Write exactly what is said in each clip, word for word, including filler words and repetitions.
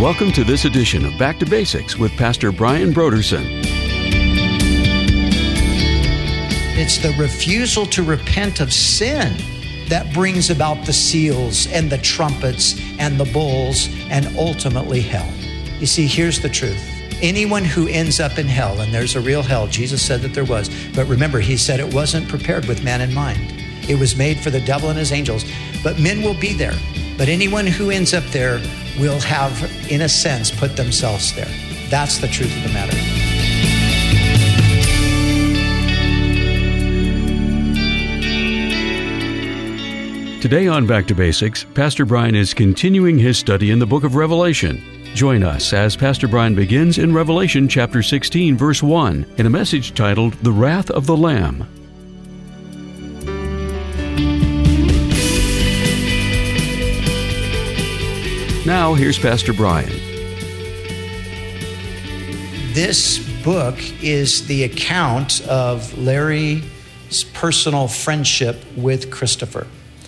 Welcome to this edition of Back to Basics with Pastor Brian Brodersen. It's the refusal to repent of sin that brings about the seals and the trumpets and the bowls and ultimately hell. You see, here's the truth. Anyone who ends up in hell, and there's a real hell, Jesus said that there was, but remember, he said it wasn't prepared with man in mind. It was made for the devil and his angels, but men will be there. But anyone who ends up there will have, in a sense, put themselves there. That's the truth of the matter. Today on Back to Basics, Pastor Brian is continuing his study in the book of Revelation. Join us as Pastor Brian begins in Revelation chapter sixteen, verse one, in a message titled, The Wrath of the Lamb. Now, here's Pastor Brian. This book is the account of Larry's personal friendship with Christopher.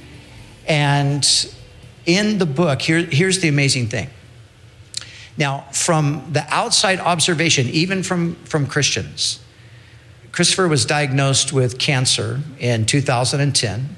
And in the book, here, here's the amazing thing. Now, from the outside observation, even from, from Christians, Christopher was diagnosed with cancer in two thousand ten.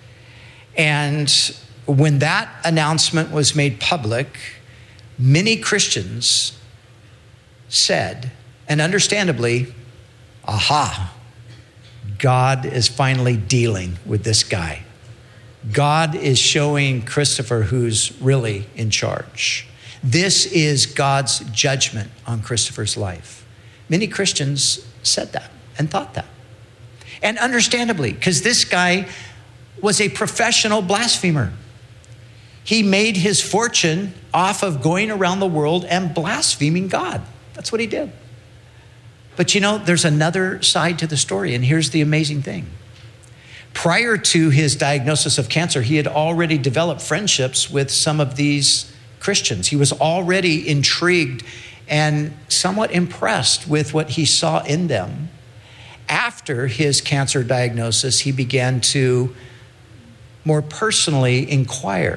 And when that announcement was made public, many Christians said, and understandably, aha, God is finally dealing with this guy. God is showing Christopher who's really in charge. This is God's judgment on Christopher's life. Many Christians said that and thought that. And understandably, because this guy was a professional blasphemer. He made his fortune off of going around the world and blaspheming God. That's what he did. But you know, there's another side to the story, and here's the amazing thing. Prior to his diagnosis of cancer, he had already developed friendships with some of these Christians. He was already intrigued and somewhat impressed with what he saw in them. After his cancer diagnosis, he began to more personally inquire.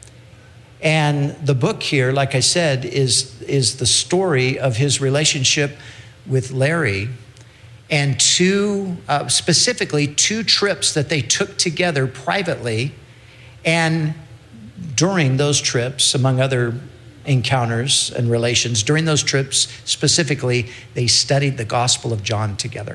And the book here, like I said, is, is the story of his relationship with Larry and two, uh, specifically two trips that they took together privately. And during those trips, among other encounters and relations, during those trips specifically, they studied the Gospel of John together.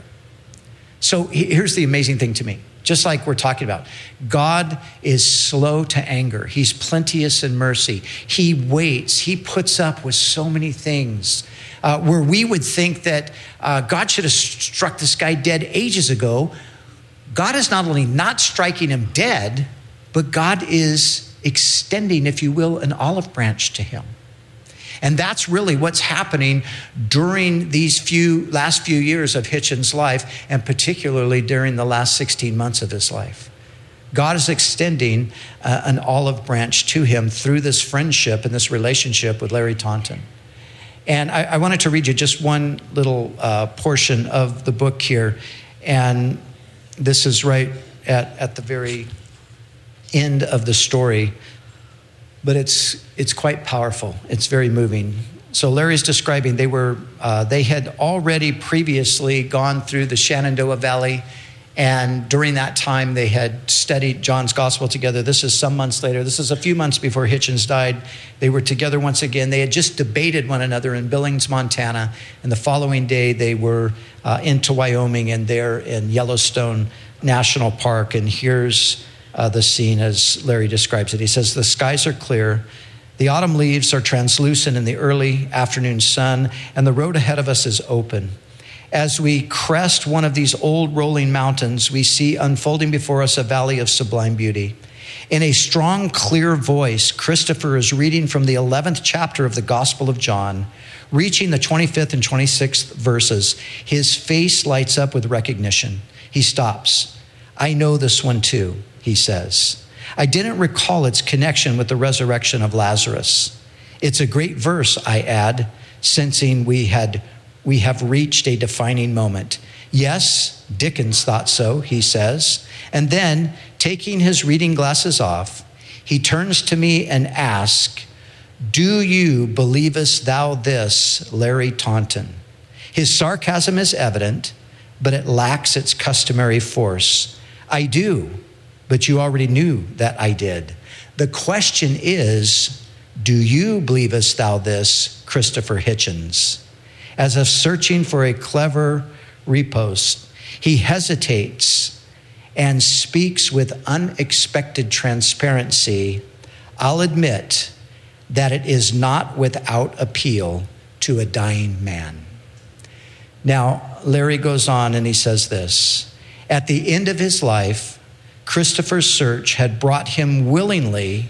So here's the amazing thing to me. Just like we're talking about, God is slow to anger. He's plenteous in mercy. He waits. He puts up with so many things. Uh, where we would think that uh, God should have struck this guy dead ages ago, God is not only not striking him dead, but God is extending, if you will, an olive branch to him. And that's really what's happening during these few last few years of Hitchen's life, and particularly during the last sixteen months of his life. God is extending uh, an olive branch to him through this friendship and this relationship with Larry Taunton. And I, I wanted to read you just one little uh, portion of the book here. And this is right at, at the very end of the story. But it's it's quite powerful. It's very moving. So Larry's describing they were uh, they had already previously gone through the Shenandoah Valley, and during that time they had studied John's Gospel together. This is some months later. This is a few months before Hitchens died. They were together once again. They had just debated one another in Billings, Montana, and the following day they were uh, into Wyoming and there in Yellowstone National Park. And here's Uh, the scene as Larry describes it. He says, the skies are clear, the autumn leaves are translucent in the early afternoon sun, and the road ahead of us is open. As we crest one of these old rolling mountains, we see unfolding before us a valley of sublime beauty. In a strong, clear voice, Christopher is reading from the eleventh chapter of the Gospel of John, reaching the twenty-fifth and twenty-sixth verses. His face lights up with recognition. He stops. I know this one too, he says. I didn't recall its connection with the resurrection of Lazarus. It's a great verse, I add, sensing we had we have reached a defining moment. Yes, Dickens thought so, he says. And then, taking his reading glasses off, he turns to me and asks, Do you believest thou this, Larry Taunton? His sarcasm is evident, but it lacks its customary force. I do, but you already knew that I did. The question is, do you believest thou this, Christopher Hitchens? As if searching for a clever repost, he hesitates and speaks with unexpected transparency. I'll admit that it is not without appeal to a dying man. Now, Larry goes on and he says this. At the end of his life, Christopher's search had brought him willingly,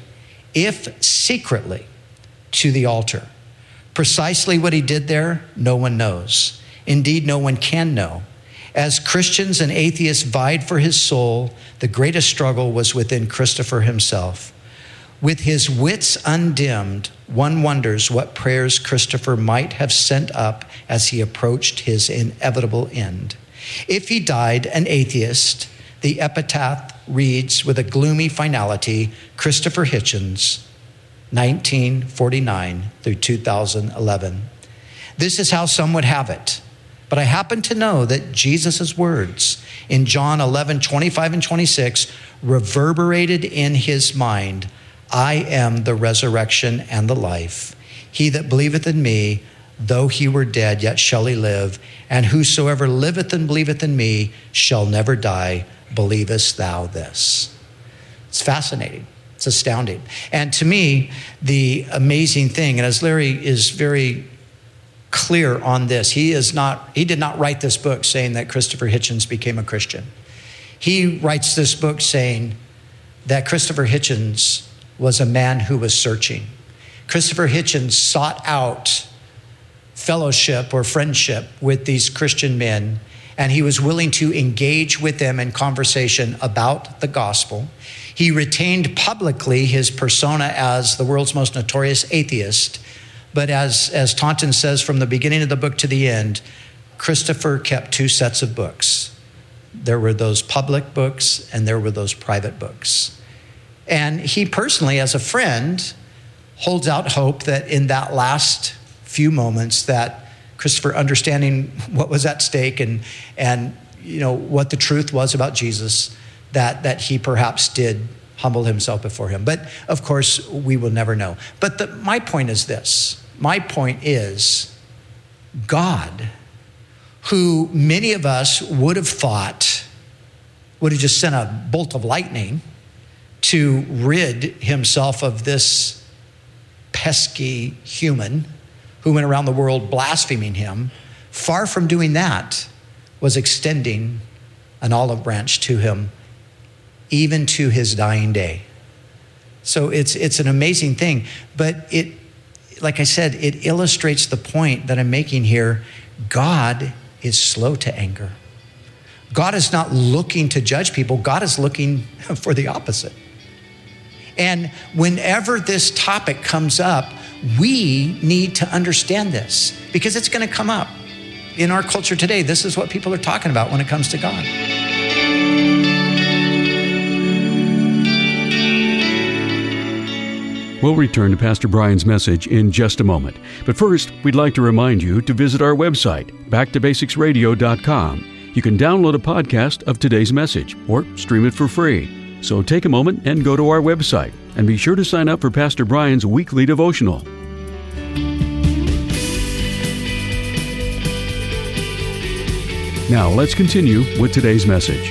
if secretly, to the altar. Precisely what he did there, no one knows. Indeed, no one can know. As Christians and atheists vied for his soul, the greatest struggle was within Christopher himself. With his wits undimmed, one wonders what prayers Christopher might have sent up as he approached his inevitable end. If he died an atheist, the epitaph reads with a gloomy finality, Christopher Hitchens, nineteen forty-nine through two thousand eleven. This is how some would have it. But I happen to know that Jesus' words in John eleven, twenty-five and twenty-six reverberated in his mind, I am the resurrection and the life. He that believeth in me, though he were dead, yet shall he live. And whosoever liveth and believeth in me shall never die. Believest thou this? It's fascinating. It's astounding. And to me, the amazing thing, and as Larry is very clear on this, he is not, he did not write this book saying that Christopher Hitchens became a Christian. He writes this book saying that Christopher Hitchens was a man who was searching. Christopher Hitchens sought out fellowship or friendship with these Christian men, and he was willing to engage with them in conversation about the gospel. He retained publicly his persona as the world's most notorious atheist, but as, as Taunton says from the beginning of the book to the end, Christopher kept two sets of books. There were those public books and there were those private books. And he personally, as a friend, holds out hope that in that last few moments that Christopher, understanding what was at stake and, and you know, what the truth was about Jesus, that, that he perhaps did humble himself before him. But of course, we will never know. But the, my point is this. My point is God, who many of us would have thought would have just sent a bolt of lightning to rid himself of this pesky human who went around the world blaspheming him, far from doing that, was extending an olive branch to him, even to his dying day. So it's it's an amazing thing. But it, like I said, it illustrates the point that I'm making here. God is slow to anger. God is not looking to judge people. God is looking for the opposite. And whenever this topic comes up, we need to understand this because it's going to come up. In our culture today, this is what people are talking about when it comes to God. We'll return to Pastor Brian's message in just a moment. But first, we'd like to remind you to visit our website, back to basics radio dot com. You can download a podcast of today's message or stream it for free. So take a moment and go to our website and be sure to sign up for Pastor Brian's weekly devotional. Now let's continue with today's message.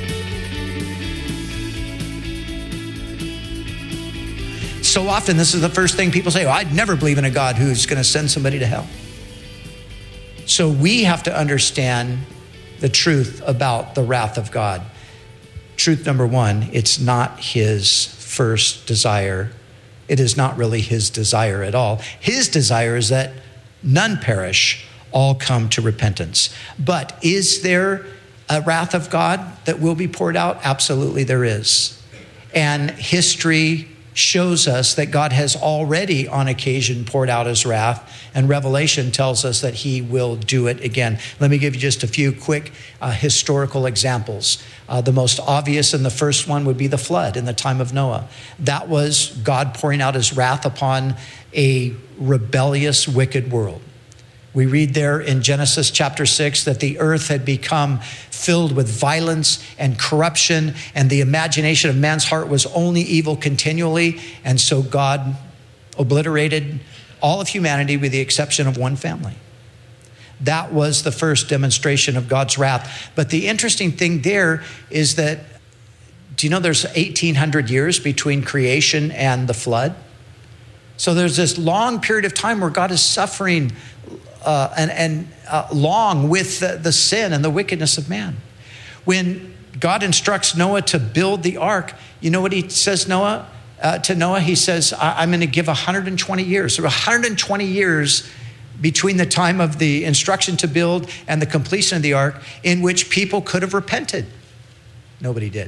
So often this is the first thing people say, well, I'd never believe in a God who's going to send somebody to hell. So we have to understand the truth about the wrath of God. Truth number one, it's not his first desire. It is not really his desire at all. His desire is that none perish, all come to repentance. But is there a wrath of God that will be poured out? Absolutely there is. And history shows us that God has already on occasion poured out his wrath, and Revelation tells us that he will do it again. Let me give you just a few quick uh, historical examples. Uh, the most obvious and the first one would be the flood in the time of Noah. That was God pouring out his wrath upon a rebellious, wicked world. We read there in Genesis chapter six that the earth had become filled with violence and corruption, and the imagination of man's heart was only evil continually. And so God obliterated all of humanity with the exception of one family. That was the first demonstration of God's wrath. But the interesting thing there is that, do you know there's eighteen hundred years between creation and the flood? So there's this long period of time where God is suffering Uh, and, and uh, long with the, the sin and the wickedness of man. When God instructs Noah to build the ark, you know what he says Noah uh, to Noah? He says, I- I'm going to give one hundred twenty years. So one hundred twenty years between the time of the instruction to build and the completion of the ark in which people could have repented. Nobody did.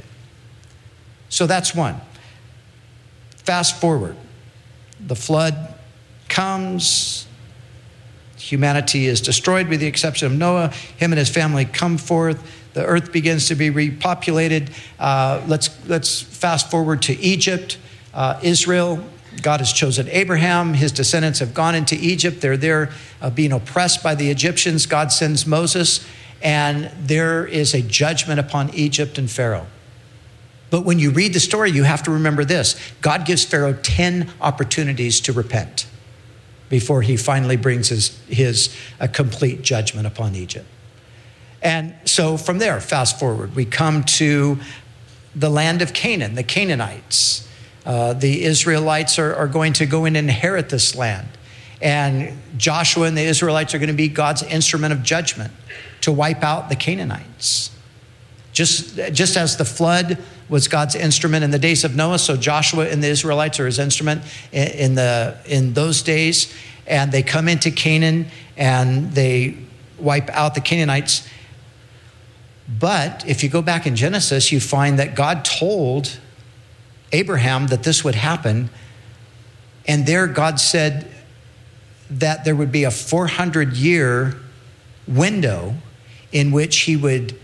So that's one. Fast forward. The flood comes. Humanity is destroyed with the exception of Noah. Him and his family come forth. The earth begins to be repopulated. Uh, let's, let's fast forward to Egypt. Uh, Israel, God has chosen Abraham. His descendants have gone into Egypt. They're there uh, being oppressed by the Egyptians. God sends Moses, and there is a judgment upon Egypt and Pharaoh. But when you read the story, you have to remember this. God gives Pharaoh ten opportunities to repent before he finally brings his, his a complete judgment upon Egypt. And so from there, fast forward, we come to the land of Canaan, the Canaanites. Uh, the Israelites are, are going to go and inherit this land. And Joshua and the Israelites are going to be God's instrument of judgment to wipe out the Canaanites. Just, just as the flood was God's instrument in the days of Noah, so Joshua and the Israelites are his instrument in, in, the, in those days. And they come into Canaan and they wipe out the Canaanites. But if you go back in Genesis, you find that God told Abraham that this would happen. And there God said that there would be a four hundred year window in which he would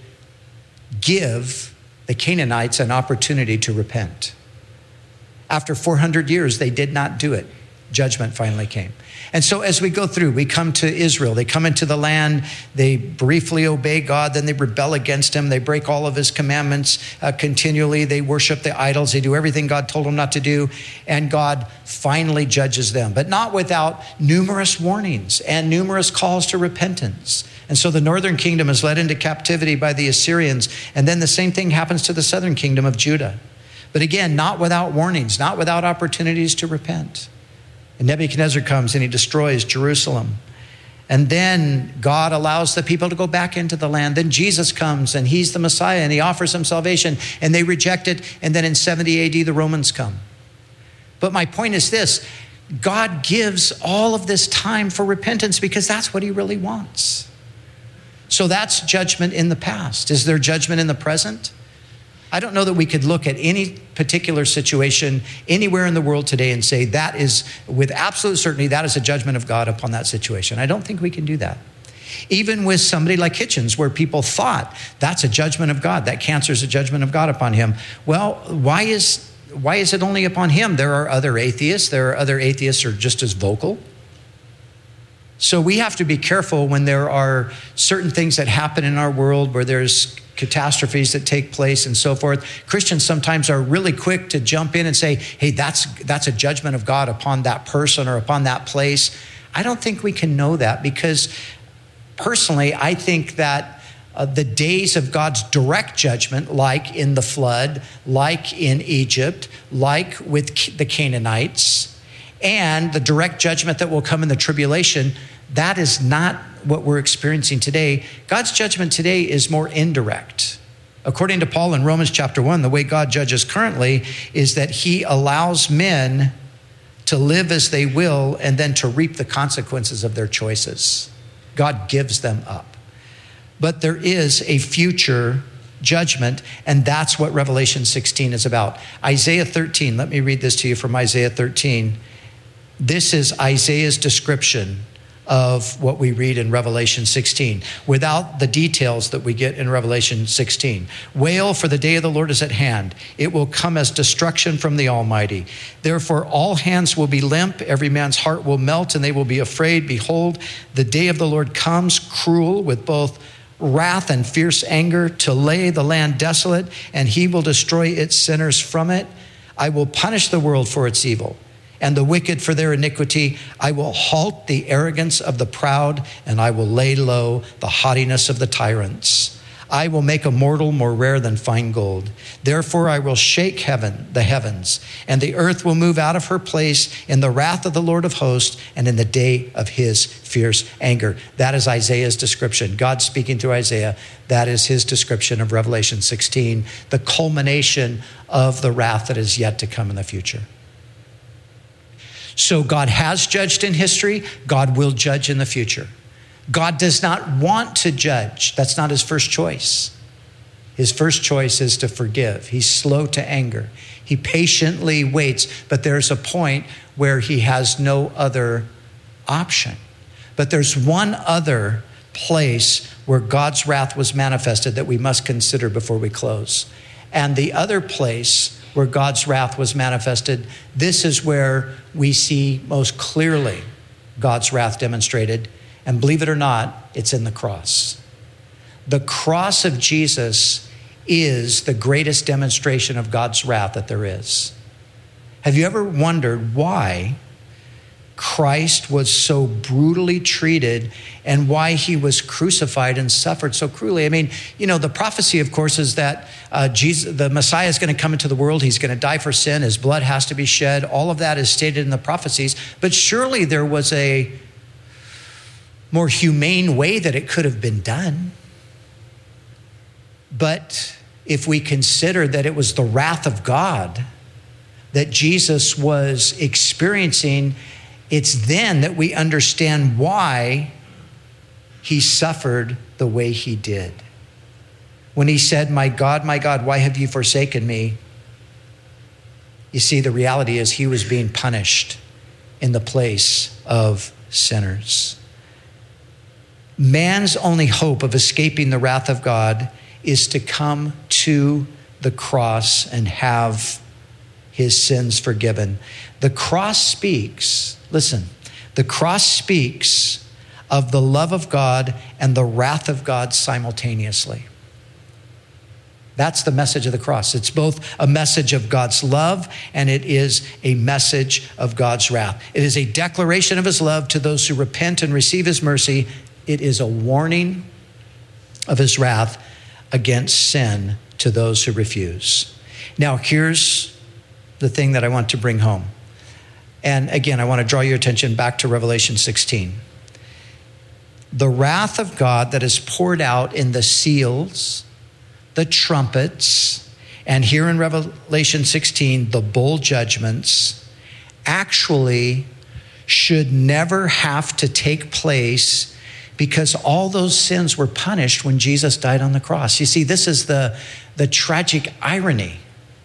give the Canaanites an opportunity to repent. After four hundred years, they did not do it. Judgment finally came. And so as we go through, we come to Israel. They come into the land. They briefly obey God. Then they rebel against him. They break all of his commandments uh, continually. They worship the idols. They do everything God told them not to do. And God finally judges them, but not without numerous warnings and numerous calls to repentance. And so the northern kingdom is led into captivity by the Assyrians. And then the same thing happens to the southern kingdom of Judah. But again, not without warnings, not without opportunities to repent. And Nebuchadnezzar comes and he destroys Jerusalem. And then God allows the people to go back into the land. Then Jesus comes and he's the Messiah and he offers them salvation and they reject it. And then in seventy A D, the Romans come. But my point is this, God gives all of this time for repentance because that's what he really wants. So that's judgment in the past. Is there judgment in the present? I don't know that we could look at any particular situation anywhere in the world today and say that is, with absolute certainty, that is a judgment of God upon that situation. I don't think we can do that. Even with somebody like Hitchens, where people thought that's a judgment of God, that cancer is a judgment of God upon him. Well, why is, why is it only upon him? There are other atheists. There are other atheists who are just as vocal. So we have to be careful when there are certain things that happen in our world where there's catastrophes that take place and so forth. Christians sometimes are really quick to jump in and say, hey, that's that's a judgment of God upon that person or upon that place. I don't think we can know that because personally, I think that uh, the days of God's direct judgment, like in the flood, like in Egypt, like with the Canaanites, and the direct judgment that will come in the tribulation, that is not what we're experiencing today. God's judgment today is more indirect. According to Paul in Romans chapter one, the way God judges currently is that he allows men to live as they will and then to reap the consequences of their choices. God gives them up. But there is a future judgment, and that's what Revelation sixteen is about. Isaiah thirteen, let me read this to you from Isaiah thirteen. This is Isaiah's description of what we read in Revelation sixteen, without the details that we get in Revelation sixteen. Wail, for the day of the Lord is at hand. It will come as destruction from the Almighty. Therefore, all hands will be limp, every man's heart will melt, and they will be afraid. Behold, the day of the Lord comes, cruel, with both wrath and fierce anger, to lay the land desolate, and he will destroy its sinners from it. I will punish the world for its evil, and the wicked for their iniquity. I will halt the arrogance of the proud, and I will lay low the haughtiness of the tyrants. I will make a mortal more rare than fine gold. Therefore I will shake heaven, the heavens, and the earth will move out of her place in the wrath of the Lord of hosts and in the day of his fierce anger. That is Isaiah's description. God speaking through Isaiah. That is his description of Revelation sixteen, the culmination of the wrath that is yet to come in the future. So God has judged in history. God will judge in the future. God does not want to judge. That's not his first choice. His first choice is to forgive. He's slow to anger. He patiently waits, but there's a point where he has no other option. But there's one other place where God's wrath was manifested that we must consider before we close. And the other place where God's wrath was manifested, this is where we see most clearly God's wrath demonstrated. And believe it or not, it's in the cross. The cross of Jesus is the greatest demonstration of God's wrath that there is. Have you ever wondered why Christ was so brutally treated and why he was crucified and suffered so cruelly? I mean, you know, the prophecy, of course, is that uh, Jesus, the Messiah is going to come into the world. He's going to die for sin. His blood has to be shed. All of that is stated in the prophecies. But surely there was a more humane way that it could have been done. But if we consider that it was the wrath of God that Jesus was experiencing, it's then that we understand why he suffered the way he did. When he said, "My God, my God, why have you forsaken me?" You see, the reality is he was being punished in the place of sinners. Man's only hope of escaping the wrath of God is to come to the cross and have his sins forgiven. The cross speaks, listen, the cross speaks of the love of God and the wrath of God simultaneously. That's the message of the cross. It's both a message of God's love and it is a message of God's wrath. It is a declaration of his love to those who repent and receive his mercy. It is a warning of his wrath against sin to those who refuse. Now, here's the thing that I want to bring home. And again, I want to draw your attention back to Revelation sixteen. The wrath of God that is poured out in the seals, the trumpets, and here in Revelation sixteen, the bowl judgments, actually should never have to take place because all those sins were punished when Jesus died on the cross. You see, this is the, the tragic irony.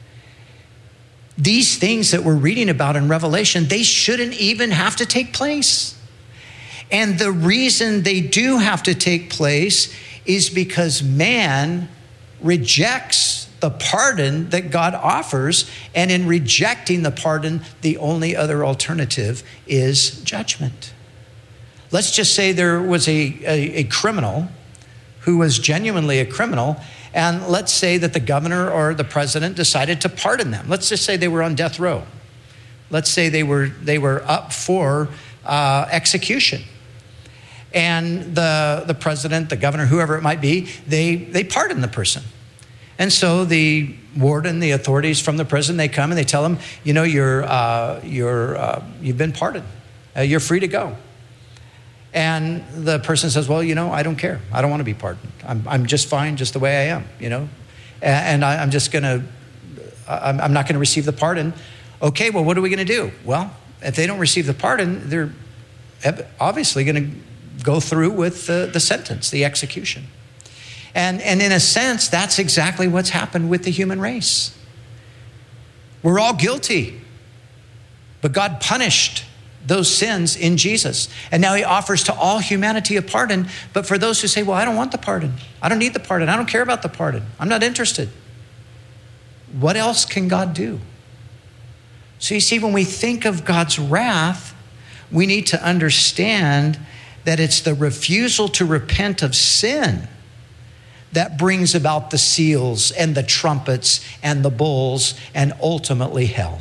These things that we're reading about in Revelation, they shouldn't even have to take place. And the reason they do have to take place is because man rejects the pardon that God offers. And in rejecting the pardon, the only other alternative is judgment. Let's just say there was a, a, a criminal who was genuinely a criminal, and let's say that the governor or the president decided to pardon them. Let's just say they were on death row. Let's say they were they were up for uh, execution. And the, the president, the governor, whoever it might be, they, they pardon the person. And so the warden, the authorities from the prison, they come and they tell them, you know, you're, uh, you're, uh, you've been pardoned. Uh, you're free to go. And the person says, well, you know, I don't care. I don't want to be pardoned. I'm, I'm just fine just the way I am, you know. And I, I'm just going to, I'm, I'm not going to receive the pardon. Okay, well, what are we going to do? Well, if they don't receive the pardon, they're obviously going to go through with the, the sentence, the execution. And, and in a sense, that's exactly what's happened with the human race. We're all guilty, but God punished those sins in Jesus. And now he offers to all humanity a pardon. But for those who say, well, I don't want the pardon. I don't need the pardon. I don't care about the pardon. I'm not interested. What else can God do? So you see, when we think of God's wrath, we need to understand that it's the refusal to repent of sin that brings about the seals and the trumpets and the bulls and ultimately hell.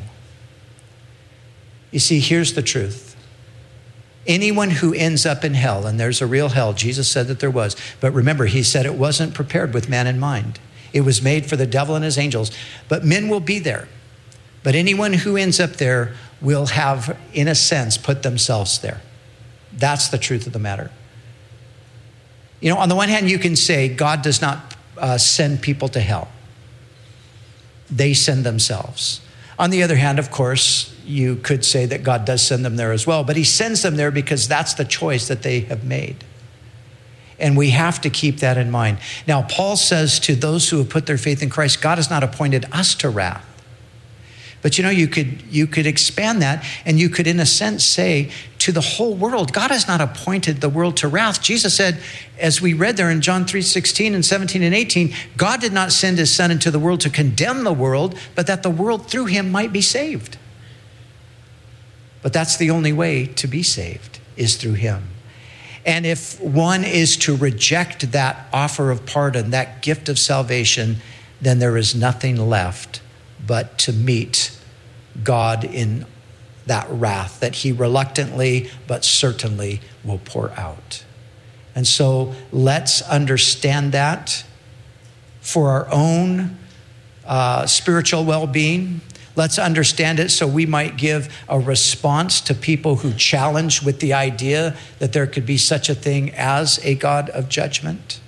You see, here's the truth. Anyone who ends up in hell, and there's a real hell, Jesus said that there was, but remember, he said it wasn't prepared with man in mind. It was made for the devil and his angels, but men will be there. But anyone who ends up there will have, in a sense, put themselves there. That's the truth of the matter. You know, on the one hand, you can say God does not uh, send people to hell. They send themselves. On the other hand, of course, you could say that God does send them there as well, but he sends them there because that's the choice that they have made. And we have to keep that in mind. Now, Paul says to those who have put their faith in Christ, God has not appointed us to wrath. But you know, you could you could expand that, and you could, in a sense, say to the whole world, God has not appointed the world to wrath. Jesus said, as we read there in John three sixteen and seventeen and eighteen, God did not send his son into the world to condemn the world, but that the world through him might be saved. But that's the only way to be saved, is through him. And if one is to reject that offer of pardon, that gift of salvation, then there is nothing left but to meet God in that wrath that he reluctantly but certainly will pour out. And so let's understand that for our own uh, spiritual well-being. Let's understand it so we might give a response to people who challenge with the idea that there could be such a thing as a God of judgment.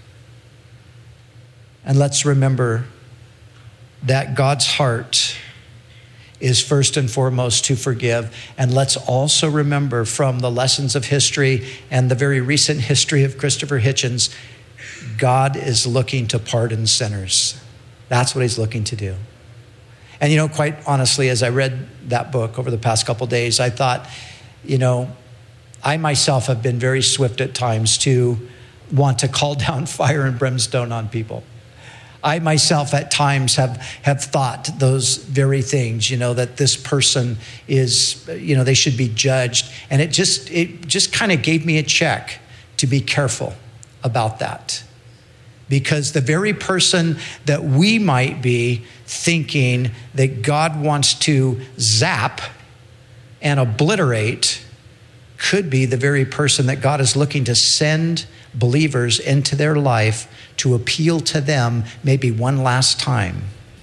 And let's remember that God's heart is first and foremost to forgive. And let's also remember from the lessons of history and the very recent history of Christopher Hitchens, God is looking to pardon sinners. That's what he's looking to do. And you know, quite honestly, as I read that book over the past couple of days, I thought, you know, I myself have been very swift at times to want to call down fire and brimstone on people. I myself at times have, have thought those very things, you know, that this person is, you know, they should be judged. And it just, it just kind of gave me a check to be careful about that. Because the very person that we might be thinking that God wants to zap and obliterate could be the very person that God is looking to send believers into their life to appeal to them maybe one last time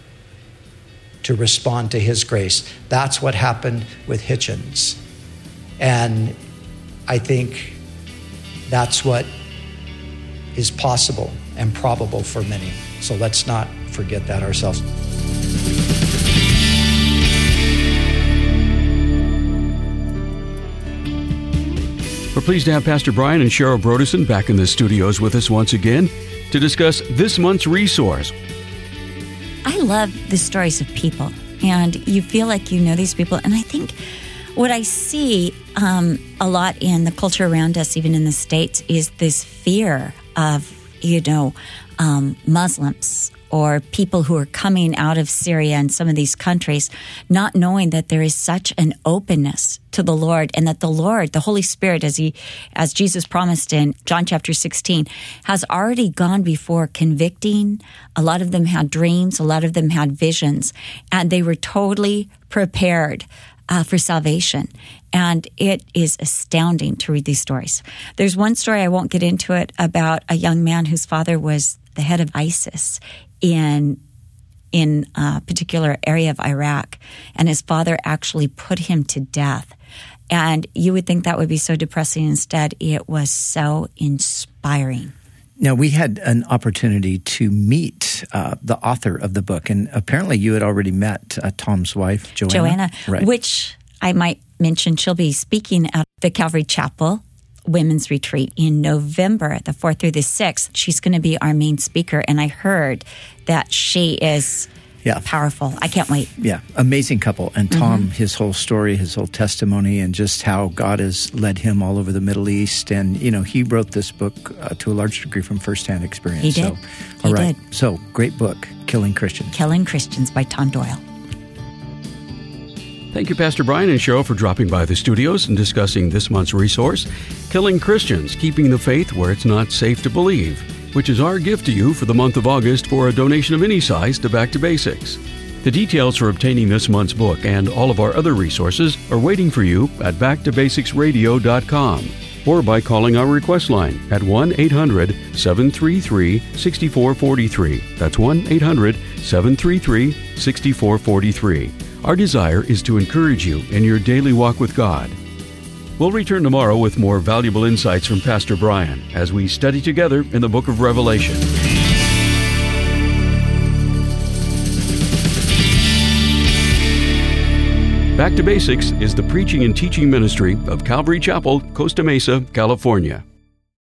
to respond to his grace. That's what happened with Hitchens. And I think that's what is possible and probable for many. So let's not forget that ourselves. We're pleased to have Pastor Brian and Cheryl Brodersen back in the studios with us once again to discuss this month's resource. I love the stories of people, and you feel like you know these people. And I think what I see um, a lot in the culture around us, even in the States, is this fear of, you know, um, Muslims or people who are coming out of Syria and some of these countries, not knowing that there is such an openness to the Lord, and that the Lord, the Holy Spirit, as he, as Jesus promised in John chapter sixteen, has already gone before convicting. A lot of them had dreams, a lot of them had visions, and they were totally prepared uh, for salvation. And it is astounding to read these stories. There's one story, I won't get into it, about a young man whose father was the head of ISIS in in a particular area of Iraq, and his father actually put him to death. And you would think that would be so depressing. Instead, it was so inspiring. Now, we had an opportunity to meet uh, the author of the book, and apparently you had already met uh, Tom's wife, Joanna. Joanna, right. Which I might mention, she'll be speaking at the Calvary Chapel women's retreat in November, the fourth through the sixth. She's going to be our main speaker, and I heard that she is yeah. powerful. I can't wait. Yeah, amazing couple. And Tom, mm-hmm. his whole story, his whole testimony, and just how God has led him all over the Middle East. And, you know, he wrote this book uh, to a large degree from firsthand experience. He did. So, he all right. did. So, great book, Killing Christians. Killing Christians by Tom Doyle. Thank you, Pastor Brian and Cheryl, for dropping by the studios and discussing this month's resource, Killing Christians, Keeping the Faith Where It's Not Safe to Believe, which is our gift to you for the month of August for a donation of any size to Back to Basics. The details for obtaining this month's book and all of our other resources are waiting for you at back to basics radio dot com or by calling our request line at one eight hundred seven three three six four four three. That's one eight hundred seven three three six four four three. Our desire is to encourage you in your daily walk with God. We'll return tomorrow with more valuable insights from Pastor Brian as we study together in the book of Revelation. Back to Basics is the preaching and teaching ministry of Calvary Chapel, Costa Mesa, California.